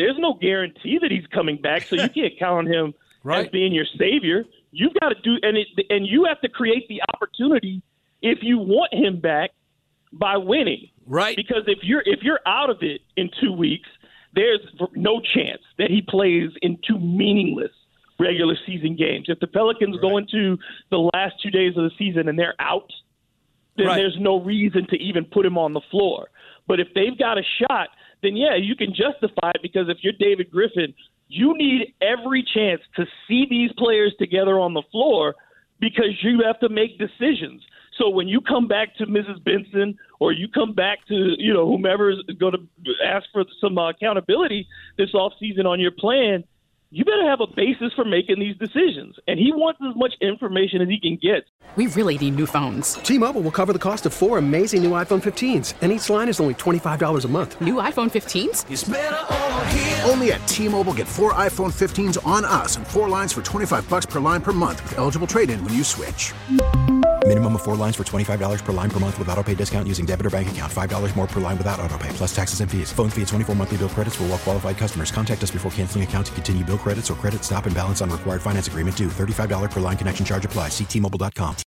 there's no guarantee that he's coming back, so you can't count on him as being your savior. You've got to do and you have to create the opportunity if you want him back by winning. Right. Because if you're out of it in 2 weeks, there's no chance that he plays in 2 meaningless regular season games. If the Pelicans go into the last 2 days of the season and they're out, then there's no reason to even put him on the floor. But if they've got a shot, then yeah, you can justify it, because if you're David Griffin, you need every chance to see these players together on the floor, because you have to make decisions. So when you come back to Mrs. Benson, or you come back to, whomever is going to ask for some accountability this offseason on your plan, you better have a basis for making these decisions. And he wants as much information as he can get. We really need new phones. T-Mobile will cover the cost of 4 amazing new iPhone 15s, and each line is only $25 a month. New iPhone 15s? It's better over here. Only at T-Mobile, get 4 iPhone 15s on us and 4 lines for $25 per line per month with eligible trade-in when you switch. Minimum of 4 lines for $25 per line per month with autopay discount using debit or bank account. $5 more per line without autopay, plus taxes and fees. Phone fee at 24 monthly bill credits for well-qualified customers. Contact us before canceling account to continue bill credits or credit stop and balance on required finance agreement due. $35 per line connection charge applies. See T-Mobile.com.